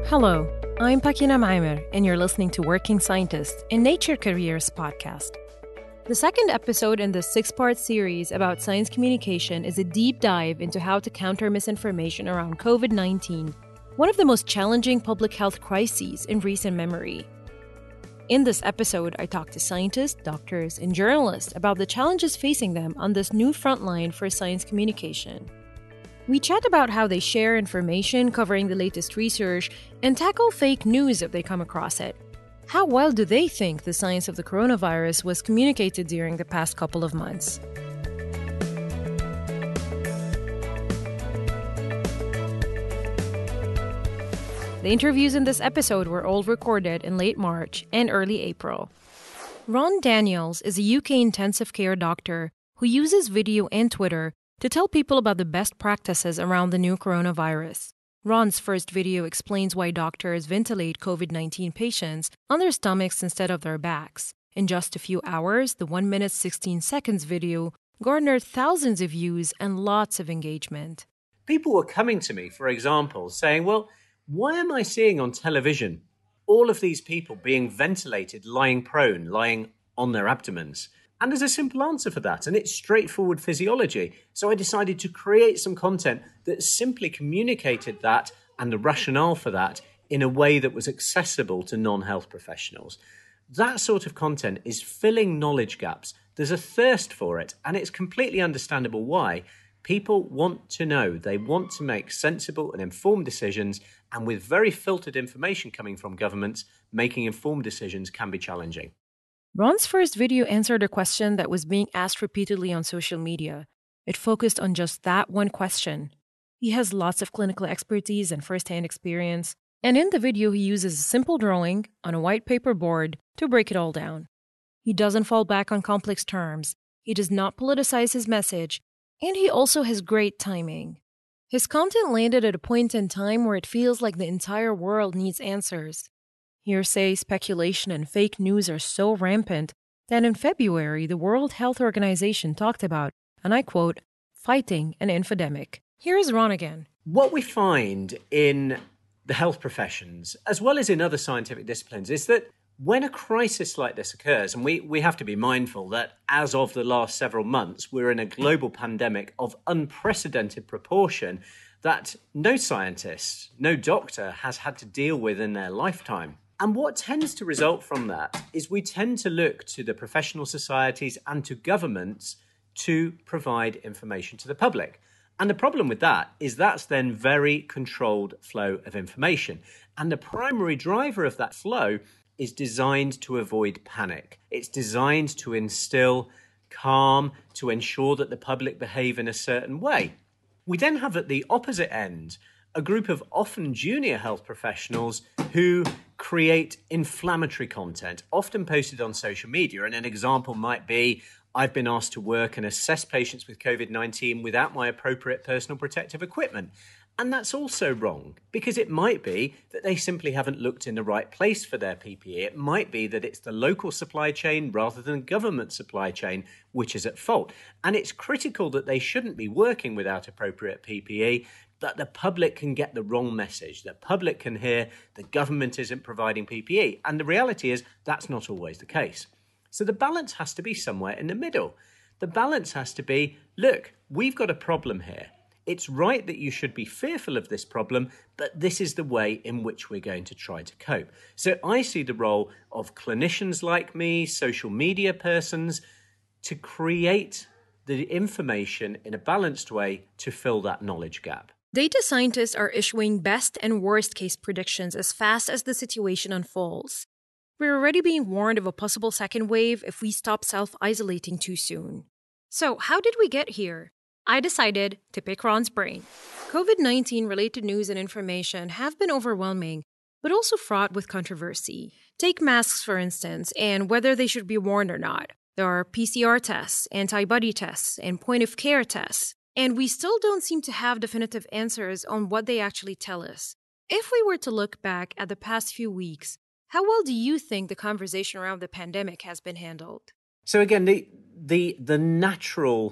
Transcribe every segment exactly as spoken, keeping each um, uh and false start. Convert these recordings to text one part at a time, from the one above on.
Hello, I'm Pakina Maimer, and you're listening to Working Scientists in Nature Careers podcast. The second episode in this six-part series about science communication is a deep dive into how to counter misinformation around covid nineteen, one of the most challenging public health crises in recent memory. In this episode, I talk to scientists, doctors, and journalists about the challenges facing them on this new frontline for science communication. We chat about how they share information covering the latest research and tackle fake news if they come across it. How well do they think the science of the coronavirus was communicated during the past couple of months? The interviews in this episode were all recorded in late March and early April. Ron Daniels is a U K intensive care doctor who uses video and Twitter to tell people about the best practices around the new coronavirus. Ron's first video explains why doctors ventilate covid nineteen patients on their stomachs instead of their backs. In just a few hours, the one minute sixteen seconds video garnered thousands of views and lots of engagement. People were coming to me, for example, saying, well, why am I seeing on television all of these people being ventilated, lying prone, lying on their abdomens? And there's a simple answer for that, and it's straightforward physiology. So I decided to create some content that simply communicated that and the rationale for that in a way that was accessible to non-health professionals. That sort of content is filling knowledge gaps. There's a thirst for it, and it's completely understandable why. People want to know. They want to make sensible and informed decisions, and with very filtered information coming from governments, making informed decisions can be challenging. Ron's first video answered a question that was being asked repeatedly on social media. It focused on just that one question. He has lots of clinical expertise and first-hand experience, and in the video he uses a simple drawing on a white paper board to break it all down. He doesn't fall back on complex terms, he does not politicize his message, and he also has great timing. His content landed at a point in time where it feels like the entire world needs answers. Hearsay, speculation, and fake news are so rampant that in February, the World Health Organization talked about, and I quote, fighting an infodemic. Here is Ron again. What we find in the health professions, as well as in other scientific disciplines, is that when a crisis like this occurs, and we, we have to be mindful that as of the last several months, we're in a global pandemic of unprecedented proportion that no scientist, no doctor has had to deal with in their lifetime. And what tends to result from that is we tend to look to the professional societies and to governments to provide information to the public. And the problem with that is that's then very controlled flow of information. And the primary driver of that flow is designed to avoid panic. It's designed to instill calm, to ensure that the public behave in a certain way. We then have at the opposite end a group of often junior health professionals who create inflammatory content, often posted on social media. And an example might be, I've been asked to work and assess patients with covid nineteen without my appropriate personal protective equipment. And that's also wrong, because it might be that they simply haven't looked in the right place for their P P E. It might be that it's the local supply chain rather than government supply chain which is at fault. And it's critical that they shouldn't be working without appropriate P P E, that the public can get the wrong message. The public can hear the government isn't providing P P E. And the reality is that's not always the case. So the balance has to be somewhere in the middle. The balance has to be, look, we've got a problem here. It's right that you should be fearful of this problem, but this is the way in which we're going to try to cope. So I see the role of clinicians like me, social media persons, to create the information in a balanced way to fill that knowledge gap. Data scientists are issuing best and worst case predictions as fast as the situation unfolds. We're already being warned of a possible second wave if we stop self-isolating too soon. So how did we get here? I decided to pick Ron's brain. covid nineteen related news and information have been overwhelming, but also fraught with controversy. Take masks, for instance, and whether they should be worn or not. There are P C R tests, antibody tests, and point-of-care tests, and we still don't seem to have definitive answers on what they actually tell us. If we were to look back at the past few weeks, how well do you think the conversation around the pandemic has been handled? So again, the the the natural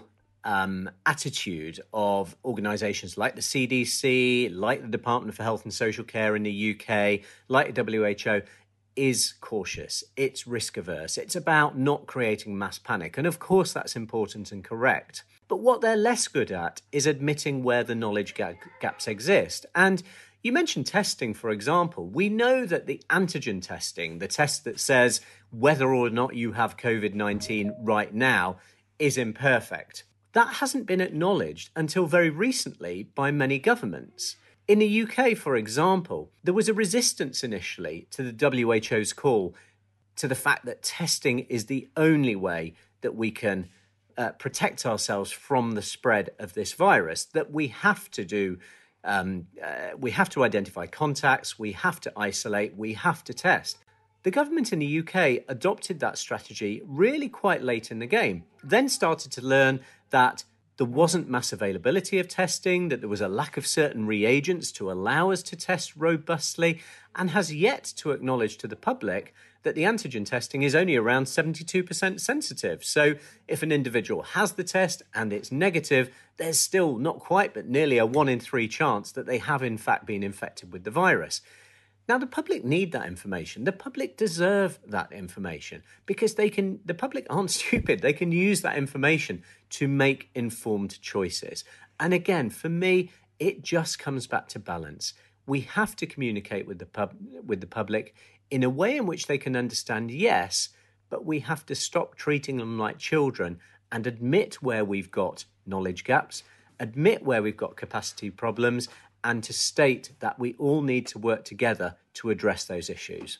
um, attitude of organisations like the C D C, like the Department for Health and Social Care in the U K, like the W H O, is cautious. It's risk averse. It's about not creating mass panic. And of course, that's important and correct. But what they're less good at is admitting where the knowledge ga- gaps exist. And you mentioned testing, for example. We know that the antigen testing, the test that says whether or not you have COVID nineteen right now, is imperfect. That hasn't been acknowledged until very recently by many governments. In the U K, for example, there was a resistance initially to the W H O's call to the fact that testing is the only way that we can uh, protect ourselves from the spread of this virus, that we have to do, um, uh, we have to identify contacts, we have to isolate, we have to test. The government in the U K adopted that strategy really quite late in the game, then started to learn that there wasn't mass availability of testing, that there was a lack of certain reagents to allow us to test robustly, and has yet to acknowledge to the public that the antigen testing is only around seventy-two percent sensitive. So if an individual has the test and it's negative, there's still not quite, but nearly a one in three chance that they have in fact been infected with the virus. Now, the public need that information. The public deserve that information because they can. The public aren't stupid. They can use that information to make informed choices. And again, for me, it just comes back to balance. We have to communicate with the pub, with the public in a way in which they can understand, yes, but we have to stop treating them like children and admit where we've got knowledge gaps, admit where we've got capacity problems, and to state that we all need to work together to address those issues.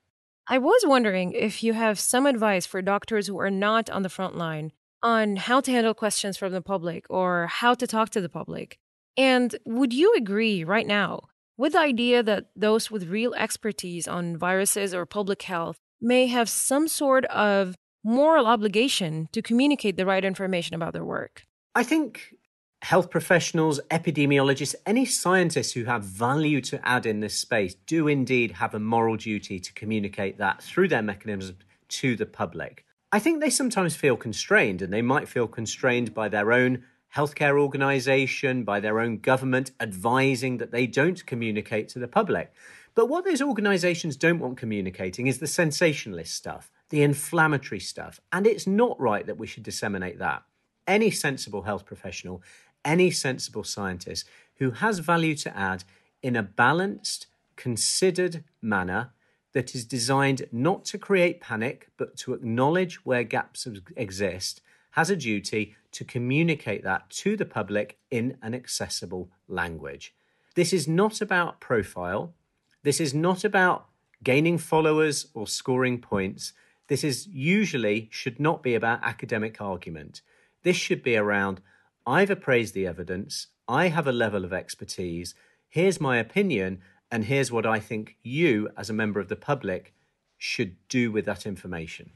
I was wondering if you have some advice for doctors who are not on the front line on how to handle questions from the public or how to talk to the public. And would you agree right now with the idea that those with real expertise on viruses or public health may have some sort of moral obligation to communicate the right information about their work? I think health professionals, epidemiologists, any scientists who have value to add in this space do indeed have a moral duty to communicate that through their mechanisms to the public. I think they sometimes feel constrained, and they might feel constrained by their own healthcare organisation, by their own government advising that they don't communicate to the public. But what those organisations don't want communicating is the sensationalist stuff, the inflammatory stuff, and it's not right that we should disseminate that. Any sensible health professional, any sensible scientist who has value to add in a balanced, considered manner that is designed not to create panic, but to acknowledge where gaps exist, has a duty to communicate that to the public in an accessible language. This is not about profile. This is not about gaining followers or scoring points. This is usually should not be about academic argument. This should be around, I've appraised the evidence, I have a level of expertise, here's my opinion, and here's what I think you, as a member of the public, should do with that information.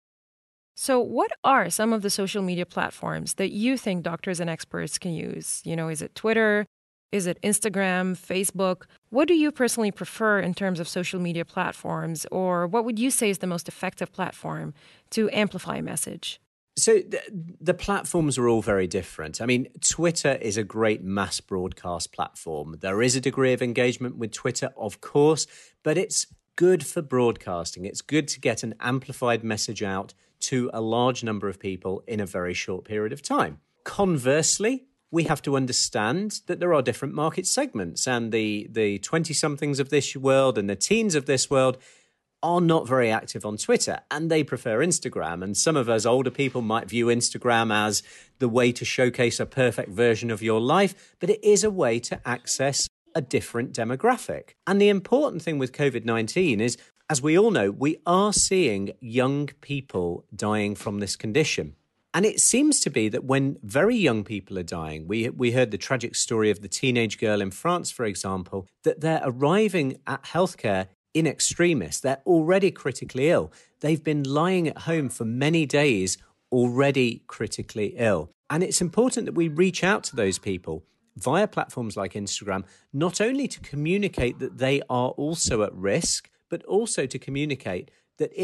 So what are some of the social media platforms that you think doctors and experts can use? You know, is it Twitter? Is it Instagram, Facebook? What do you personally prefer in terms of social media platforms? Or what would you say is the most effective platform to amplify a message? So the, the platforms are all very different. I mean, Twitter is a great mass broadcast platform. There is a degree of engagement with Twitter, of course, but it's good for broadcasting. It's good to get an amplified message out to a large number of people in a very short period of time. Conversely, we have to understand that there are different market segments, and the the twenty-somethings of this world and the teens of this world are not very active on Twitter, and they prefer Instagram. And some of us older people might view Instagram as the way to showcase a perfect version of your life, but it is a way to access a different demographic. And the important thing with COVID nineteen is, as we all know, we are seeing young people dying from this condition. And it seems to be that when very young people are dying, we we heard the tragic story of the teenage girl in France, for example, that they're arriving at healthcare in extremis. They're already critically ill. They've been lying at home for many days, already critically ill. And it's important that we reach out to those people via platforms like Instagram, not only to communicate that they are also at risk, but also to communicate that if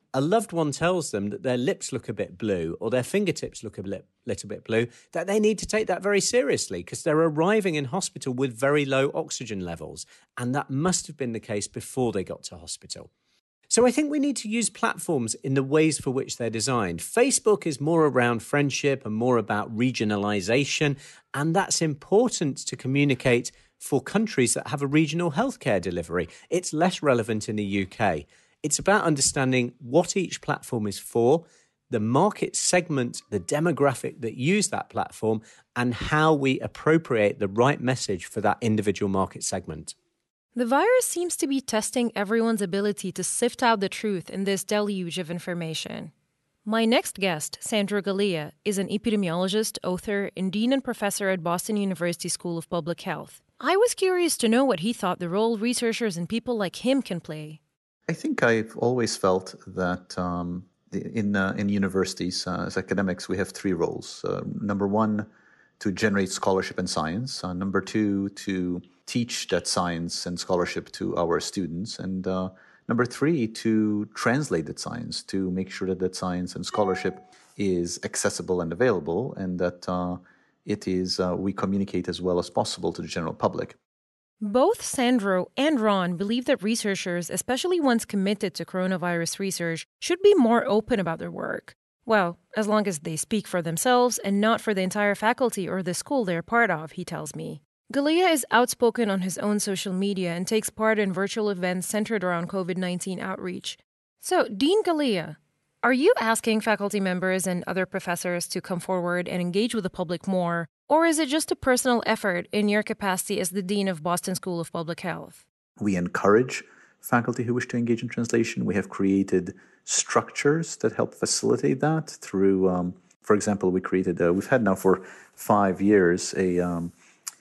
a loved one tells them that their lips look a bit blue or their fingertips look a li- little bit blue, that they need to take that very seriously because they're arriving in hospital with very low oxygen levels. And that must have been the case before they got to hospital. So I think we need to use platforms in the ways for which they're designed. Facebook is more around friendship and more about regionalization, and that's important to communicate for countries that have a regional healthcare delivery. It's less relevant in the U K. It's about understanding what each platform is for, the market segment, the demographic that use that platform, and how we appropriate the right message for that individual market segment. The virus seems to be testing everyone's ability to sift out the truth in this deluge of information. My next guest, Sandro Galea, is an epidemiologist, author, and dean and professor at Boston University School of Public Health. I was curious to know what he thought the role researchers and people like him can play. I think I've always felt that um, in uh, in universities, uh, as academics, we have three roles. Uh, number one, to generate scholarship and science. Uh, number two, to teach that science and scholarship to our students. And uh, number three, to translate that science, to make sure that that science and scholarship is accessible and available, and that uh, it is uh, we communicate as well as possible to the general public. Both Sandro and Ron believe that researchers, especially ones committed to coronavirus research, should be more open about their work. Well, as long as they speak for themselves and not for the entire faculty or the school they're part of, he tells me. Galea is outspoken on his own social media and takes part in virtual events centered around covid nineteen outreach. So, Dean Galea, are you asking faculty members and other professors to come forward and engage with the public more, or is it just a personal effort in your capacity as the dean of Boston School of Public Health? We encourage faculty who wish to engage in translation. We have created structures that help facilitate that through, um, for example, we created, uh, we've had now for five years a um,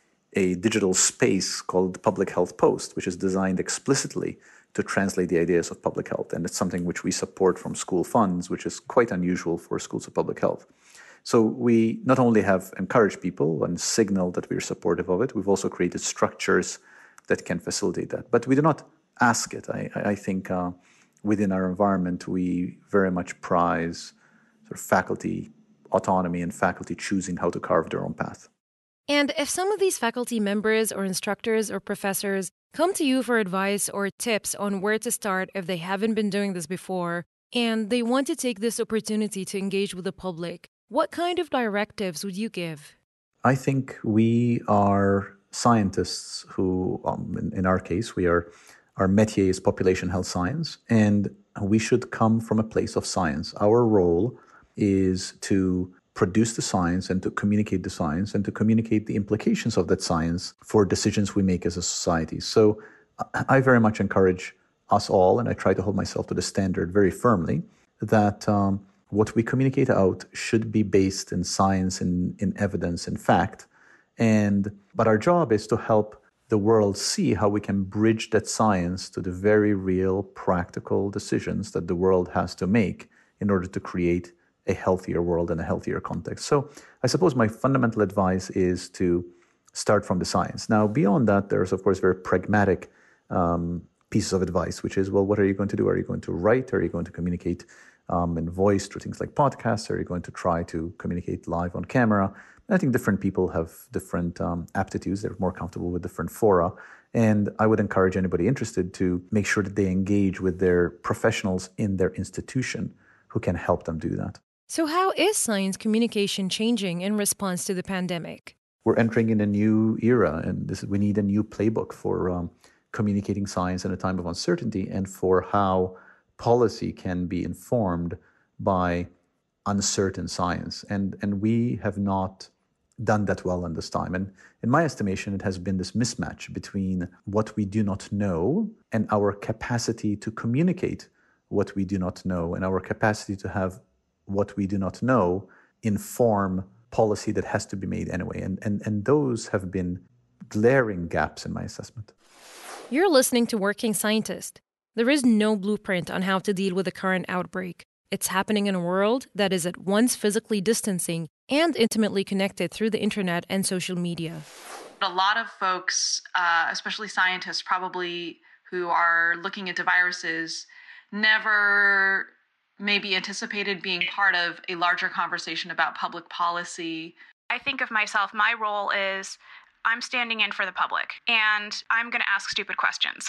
a digital space called Public Health Post, which is designed explicitly to translate the ideas of public health. And it's something which we support from school funds, which is quite unusual for schools of public health. So we not only have encouraged people and signaled that we are supportive of it, we've also created structures that can facilitate that. But we do not ask it. I, I think uh, within our environment, we very much prize sort of faculty autonomy and faculty choosing how to carve their own path. And if some of these faculty members or instructors or professors come to you for advice or tips on where to start if they haven't been doing this before, and they want to take this opportunity to engage with the public, what kind of directives would you give? I think we are scientists who, um, in, in our case, we are, our métier is population health science, and we should come from a place of science. Our role is to produce the science and to communicate the science and to communicate the implications of that science for decisions we make as a society. So I very much encourage us all, and I try to hold myself to the standard very firmly, that um, what we communicate out should be based in science, in, in evidence, in fact. And but our job is to help the world see how we can bridge that science to the very real, practical decisions that the world has to make in order to create a healthier world and a healthier context. So I suppose my fundamental advice is to start from the science. Now, beyond that, there's, of course, very pragmatic um, pieces of advice, which is, well, what are you going to do? Are you going to write? Are you going to communicate um, in voice through things like podcasts? Are you going to try to communicate live on camera? I think different people have different um, aptitudes. They're more comfortable with different fora. And I would encourage anybody interested to make sure that they engage with their professionals in their institution who can help them do that. So how is science communication changing in response to the pandemic? We're entering in a new era, and this, we need a new playbook for um, communicating science in a time of uncertainty and for how policy can be informed by uncertain science. And, and we have not done that well in this time. And in my estimation, it has been this mismatch between what we do not know and our capacity to communicate what we do not know and our capacity to have what we do not know inform policy that has to be made anyway. And, and, and those have been glaring gaps in my assessment. You're listening to Working Scientist. There is no blueprint on how to deal with the current outbreak. It's happening in a world that is at once physically distancing and intimately connected through the internet and social media. A lot of folks, uh, especially scientists probably, who are looking into viruses, never maybe anticipated being part of a larger conversation about public policy? I think of myself, my role is I'm standing in for the public and I'm going to ask stupid questions.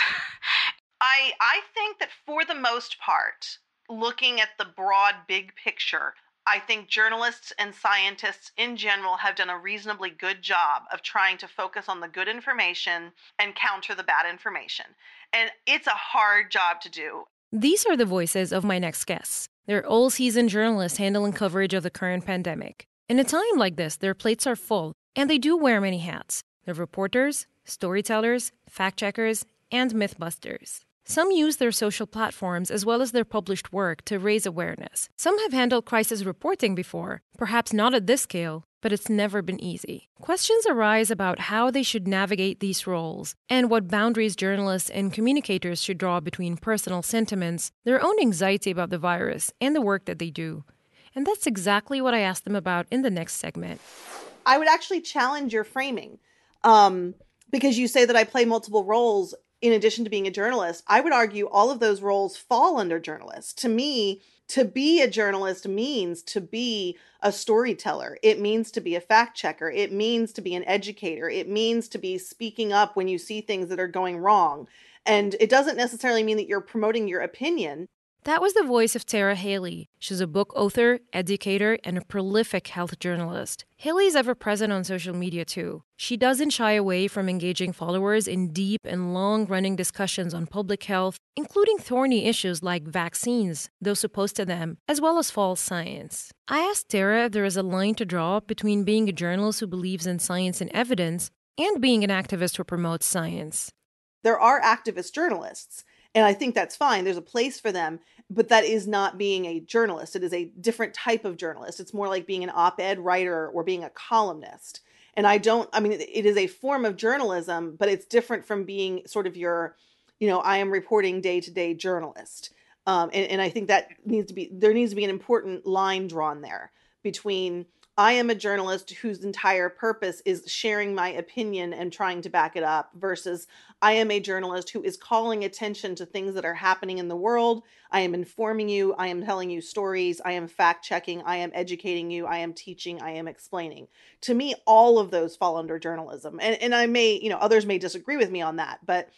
I I think that for the most part, looking at the broad big picture, I think journalists and scientists in general have done a reasonably good job of trying to focus on the good information and counter the bad information. And it's a hard job to do. These are the voices of my next guests. They're all-seasoned journalists handling coverage of the current pandemic. In a time like this, their plates are full, and they do wear many hats. They're reporters, storytellers, fact-checkers, and mythbusters. Some use their social platforms as well as their published work to raise awareness. Some have handled crisis reporting before, perhaps not at this scale, but it's never been easy. Questions arise about how they should navigate these roles and what boundaries journalists and communicators should draw between personal sentiments, their own anxiety about the virus, and the work that they do. And that's exactly what I asked them about in the next segment. I would actually challenge your framing um, because you say that I play multiple roles in addition to being a journalist. I would argue all of those roles fall under journalists. To me, to be a journalist means to be a storyteller. It means to be a fact checker. It means to be an educator. It means to be speaking up when you see things that are going wrong. And it doesn't necessarily mean that you're promoting your opinion. That was the voice of Tara Haley. She's a book author, educator, and a prolific health journalist. Haley's ever present on social media too. She doesn't shy away from engaging followers in deep and long-running discussions on public health, including thorny issues like vaccines, those opposed to them, as well as false science. I asked Tara if there is a line to draw between being a journalist who believes in science and evidence and being an activist who promotes science. There are activist journalists. And I think that's fine. There's a place for them, but that is not being a journalist. It is a different type of journalist. It's more like being an op-ed writer or being a columnist. And I don't, I mean, it is a form of journalism, but it's different from being sort of your, you know, I am reporting day-to-day journalist. Um, and, and I think that needs to be, there needs to be an important line drawn there between I am a journalist whose entire purpose is sharing my opinion and trying to back it up versus I am a journalist who is calling attention to things that are happening in the world. I am informing you. I am telling you stories. I am fact checking. I am educating you. I am teaching. I am explaining. To me, all of those fall under journalism. And, and I may, you know, others may disagree with me on that, but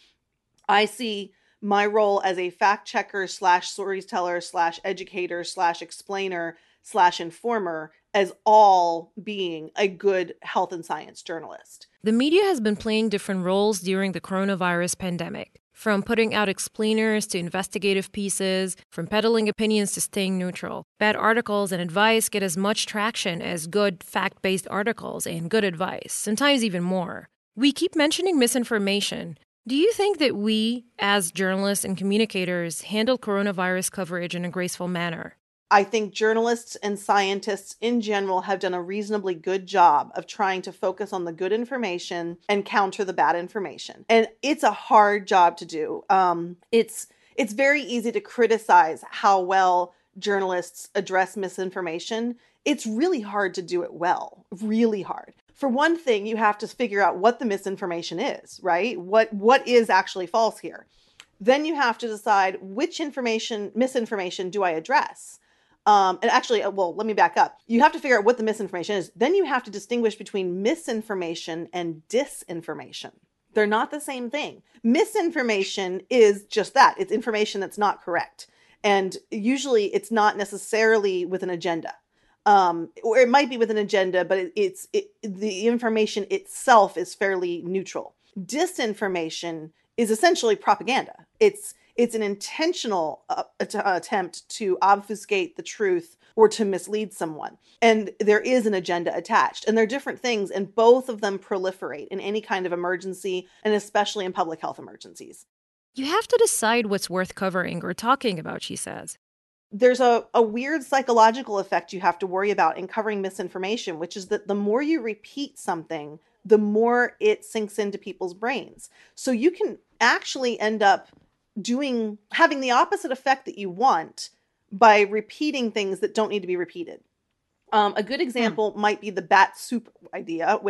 I see my role as a fact checker slash storyteller slash educator slash explainer slash informer as all being a good health and science journalist. The media has been playing different roles during the coronavirus pandemic, from putting out explainers to investigative pieces, from peddling opinions to staying neutral. Bad articles and advice get as much traction as good fact-based articles and good advice, sometimes even more. We keep mentioning misinformation. Do you think that we, as journalists and communicators, handle coronavirus coverage in a graceful manner? I think journalists and scientists in general have done a reasonably good job of trying to focus on the good information and counter the bad information. And it's a hard job to do. Um, it's it's very easy to criticize how well journalists address misinformation. It's really hard to do it well, really hard. For one thing, you have to figure out what the misinformation is, right? What what is actually false here? Then you have to decide which information, misinformation do I address? Um, and actually, well, let me back up. You have to figure out what the misinformation is. Then you have to distinguish between misinformation and disinformation. They're not the same thing. Misinformation is just that. It's information that's not correct. And usually it's not necessarily with an agenda. Um, or it might be with an agenda, but it, it's it, the information itself is fairly neutral. Disinformation is essentially propaganda. It's It's an intentional uh, att- attempt to obfuscate the truth or to mislead someone. And there is an agenda attached. And they're different things, and both of them proliferate in any kind of emergency, and especially in public health emergencies. You have to decide what's worth covering or talking about, she says. There's a, a weird psychological effect you have to worry about in covering misinformation, which is that the more you repeat something, the more it sinks into people's brains. So you can actually end up doing having the opposite effect that you want by repeating things that don't need to be repeated. Um, a good example hmm. might be the bat soup idea, which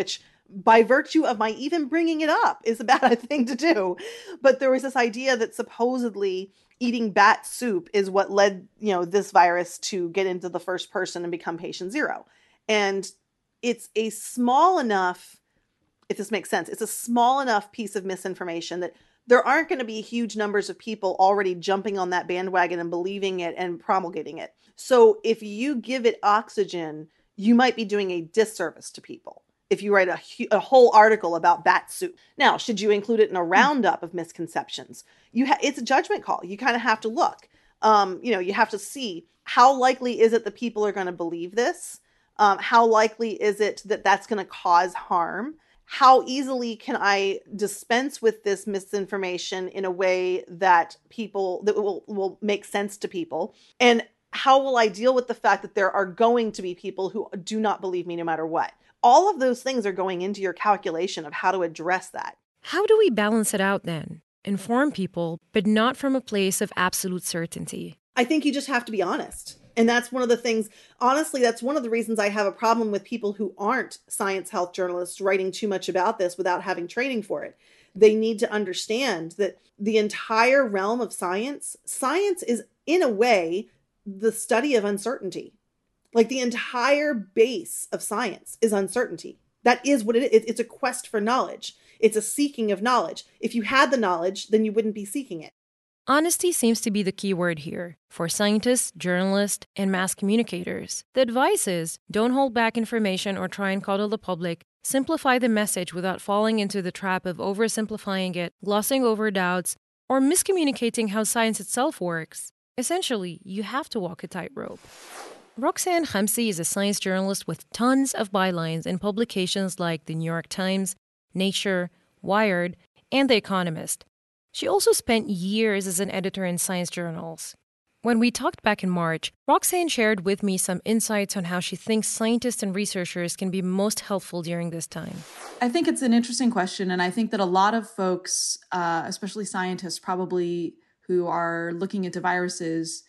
by virtue of my even bringing it up is a bad thing to do. But there was this idea that supposedly eating bat soup is what led, you know, this virus to get into the first person and become patient zero. And it's a small enough, if this makes sense, it's a small enough piece of misinformation that there aren't going to be huge numbers of people already jumping on that bandwagon and believing it and promulgating it. So if you give it oxygen, you might be doing a disservice to people if you write a, a whole article about bat soup. Now, should you include it in a roundup of misconceptions? You ha- it's a judgment call. You kind of have to look. Um, you know, you have to see how likely is it that people are going to believe this? Um, how likely is it that that's going to cause harm? How easily can I dispense with this misinformation in a way that people, that will, will make sense to people? And how will I deal with the fact that there are going to be people who do not believe me no matter what? All of those things are going into your calculation of how to address that. How do we balance it out then? Inform people, but not from a place of absolute certainty. I think you just have to be honest. And that's one of the things, honestly, that's one of the reasons I have a problem with people who aren't science health journalists writing too much about this without having training for it. They need to understand that the entire realm of science, science is in a way the study of uncertainty. Like the entire base of science is uncertainty. That is what it is. It's a quest for knowledge. It's a seeking of knowledge. If you had the knowledge, then you wouldn't be seeking it. Honesty seems to be the key word here for scientists, journalists, and mass communicators. The advice is don't hold back information or try and coddle the public. Simplify the message without falling into the trap of oversimplifying it, glossing over doubts, or miscommunicating how science itself works. Essentially, you have to walk a tightrope. Roxanne Khamsi is a science journalist with tons of bylines in publications like The New York Times, Nature, Wired, and The Economist. She also spent years as an editor in science journals. When we talked back in March, Roxanne shared with me some insights on how she thinks scientists and researchers can be most helpful during this time. I think it's an interesting question, and I think that a lot of folks, uh, especially scientists, probably who are looking into viruses,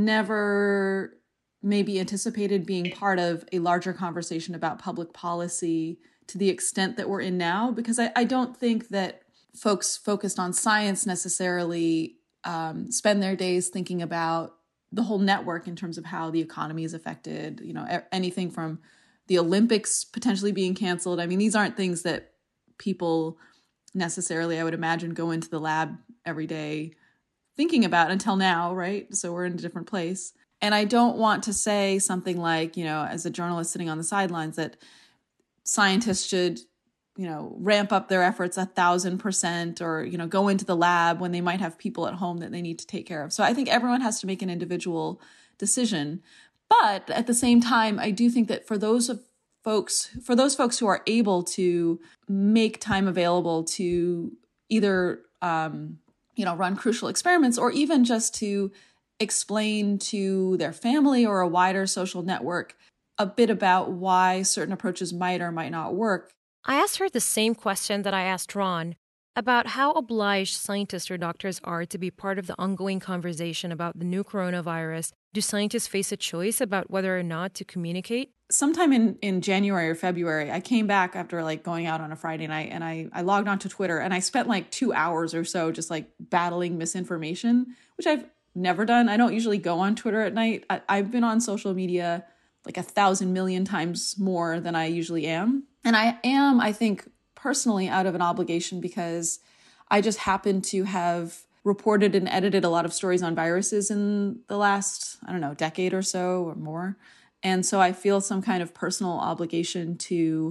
never maybe anticipated being part of a larger conversation about public policy to the extent that we're in now, because I, I don't think that folks focused on science necessarily um, spend their days thinking about the whole network in terms of how the economy is affected, you know, anything from the Olympics potentially being canceled. I mean, these aren't things that people necessarily, I would imagine, go into the lab every day thinking about until now, right? So we're in a different place. And I don't want to say something like, you know, as a journalist sitting on the sidelines, that scientists should, you know, ramp up their efforts a thousand percent or, you know, go into the lab when they might have people at home that they need to take care of. So I think everyone has to make an individual decision. But at the same time, I do think that for those of folks, for those folks who are able to make time available to either, um, you know, run crucial experiments or even just to explain to their family or a wider social network a bit about why certain approaches might or might not work. I asked her the same question that I asked Ron about how obliged scientists or doctors are to be part of the ongoing conversation about the new coronavirus. Do scientists face a choice about whether or not to communicate? Sometime in, in January or February, I came back after like going out on a Friday night and I, I logged onto Twitter and I spent like two hours or so just like battling misinformation, which I've never done. I don't usually go on Twitter at night. I, I've been on social media like a thousand million times more than I usually am. And I am, I think, personally out of an obligation because I just happen to have reported and edited a lot of stories on viruses in the last, I don't know, decade or so or more. And so I feel some kind of personal obligation to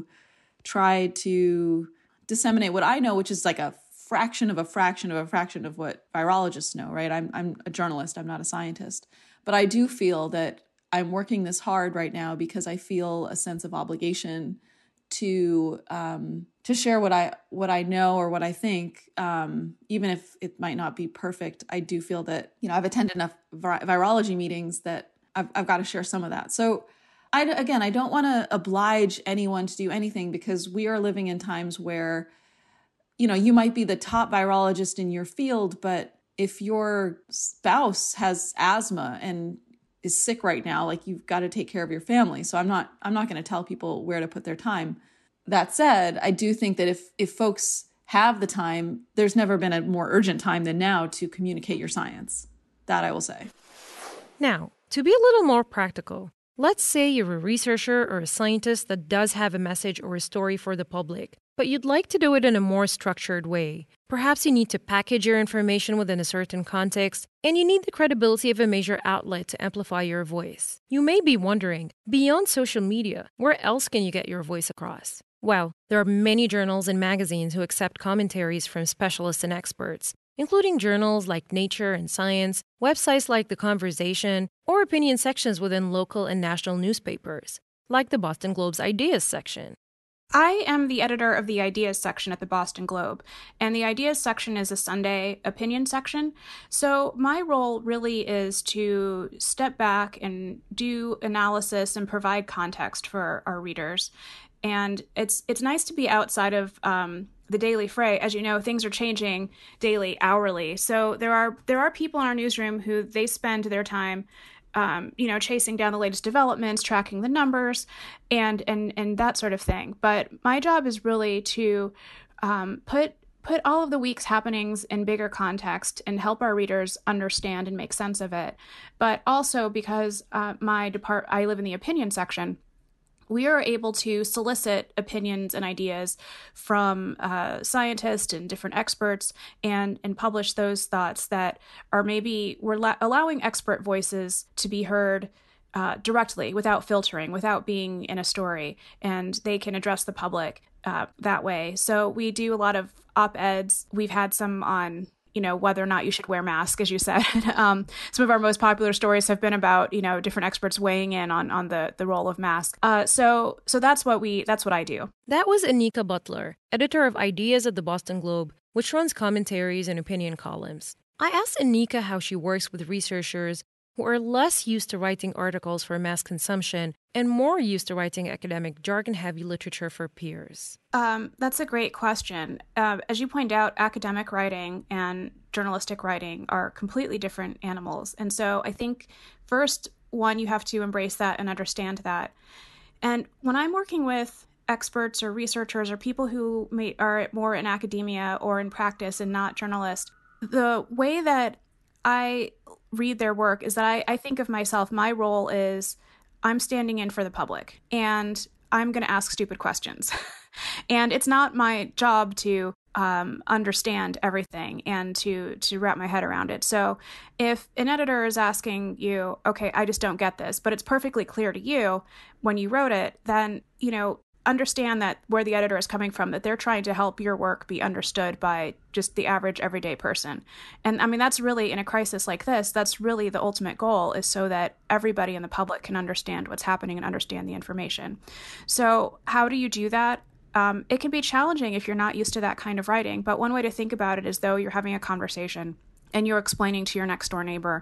try to disseminate what I know, which is like a fraction of a fraction of a fraction of what virologists know, right? I'm I'm a journalist, I'm not a scientist. But I do feel that I'm working this hard right now because I feel a sense of obligation to um, to share what I what I know or what I think, um, even if it might not be perfect. I do feel that, you know, I've attended enough vir- virology meetings that I've, I've got to share some of that. So I, again, I don't want to oblige anyone to do anything because we are living in times where, you know, you might be the top virologist in your field, but if your spouse has asthma and is sick right now, like you've got to take care of your family. So I'm not, I'm not going to tell people where to put their time. that said, I do think that if if folks have the time, there's never been a more urgent time than now to communicate your science. That I will say. Now, to be a little more practical, let's say you're a researcher or a scientist that does have a message or a story for the public, but you'd like to do it in a more structured way. Perhaps you need to package your information within a certain context, and you need the credibility of a major outlet to amplify your voice. You may be wondering, beyond social media, where else can you get your voice across? Well, there are many journals and magazines who accept commentaries from specialists and experts, including journals like Nature and Science, websites like The Conversation, or opinion sections within local and national newspapers, like the Boston Globe's Ideas section. I am the editor of the Ideas section at the Boston Globe, and the Ideas section is a Sunday opinion section. So my role really is to step back and do analysis and provide context for our readers. And it's it's nice to be outside of um, the daily fray. As you know, things are changing daily, hourly. So there are there are people in our newsroom who they spend their time Um, you know, chasing down the latest developments, tracking the numbers, and and and that sort of thing. But my job is really to um, put put all of the week's happenings in bigger context and help our readers understand and make sense of it. But also because uh, my depart, I live in the opinion section, we are able to solicit opinions and ideas from uh, scientists and different experts and, and publish those thoughts that are maybe we're la- allowing expert voices to be heard uh, directly without filtering, without being in a story, and they can address the public uh, that way. So we do a lot of op-eds. We've had some on you know, whether or not you should wear masks, as you said. um, some of our most popular stories have been about, you know, different experts weighing in on, on the, the role of masks. Uh, so so that's what we that's what I do. That was Anika Butler, editor of Ideas at the Boston Globe, which runs commentaries and opinion columns. I asked Anika how she works with researchers who are less used to writing articles for mass consumption and more used to writing academic jargon-heavy literature for peers. Um, that's a great question. Uh, as you point out, academic writing and journalistic writing are completely different animals. And so I think, first, one, you have to embrace that and understand that. And when I'm working with experts or researchers or people who may, are more in academia or in practice and not journalists, the way that I read their work is that I, I think of myself, my role is I'm standing in for the public and I'm going to ask stupid questions. And it's not my job to um, understand everything and to to wrap my head around it. So if an editor is asking you, okay, I just don't get this, but it's perfectly clear to you when you wrote it, then, you know, understand that where the editor is coming from, that they're trying to help your work be understood by just the average everyday person. And I mean, that's really, in a crisis like this, that's really the ultimate goal, is so that everybody in the public can understand what's happening and understand the information. So how do you do that? Um, it can be challenging if you're not used to that kind of writing, but one way to think about it is though you're having a conversation and you're explaining to your next door neighbor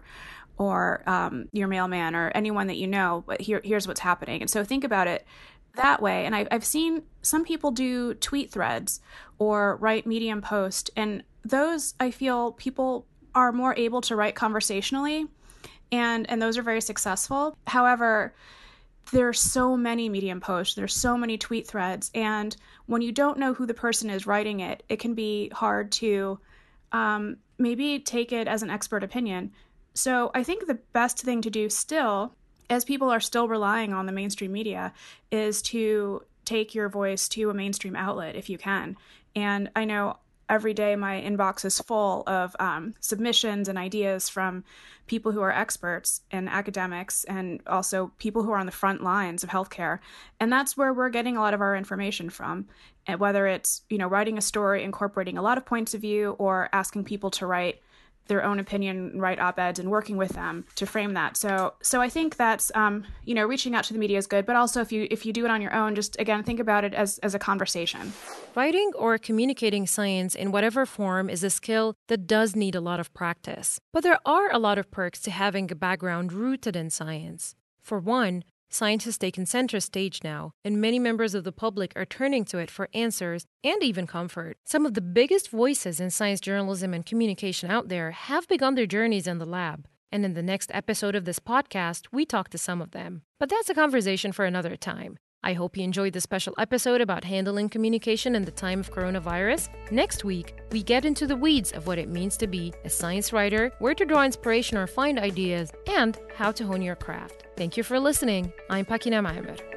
or um, your mailman or anyone that you know, but here, here's what's happening. And so think about it that way. And I, I've seen some people do tweet threads or write Medium post, and those, I feel, people are more able to write conversationally, and and those are very successful. However, there's so many Medium posts, there's so many tweet threads, and when you don't know who the person is writing it, it can be hard to um, maybe take it as an expert opinion. So I think the best thing to do still, as people are still relying on the mainstream media, is to take your voice to a mainstream outlet if you can. And I know every day my inbox is full of um, submissions and ideas from people who are experts and academics and also people who are on the front lines of healthcare. And that's where we're getting a lot of our information from. And whether it's, you know, writing a story, incorporating a lot of points of view, or asking people to write their own opinion, write op-eds, and working with them to frame that. So so I think that's, um, you know, reaching out to the media is good, but also if you if you do it on your own, just, again, think about it as, as a conversation. Writing or communicating science in whatever form is a skill that does need a lot of practice. But there are a lot of perks to having a background rooted in science. For one, science has taken center stage now, and many members of the public are turning to it for answers and even comfort. Some of the biggest voices in science journalism and communication out there have begun their journeys in the lab. And in the next episode of this podcast, we talk to some of them. But that's a conversation for another time. I hope you enjoyed this special episode about handling communication in the time of coronavirus. Next week, we get into the weeds of what it means to be a science writer, where to draw inspiration or find ideas, and how to hone your craft. Thank you for listening. I'm Pakina Mahmer.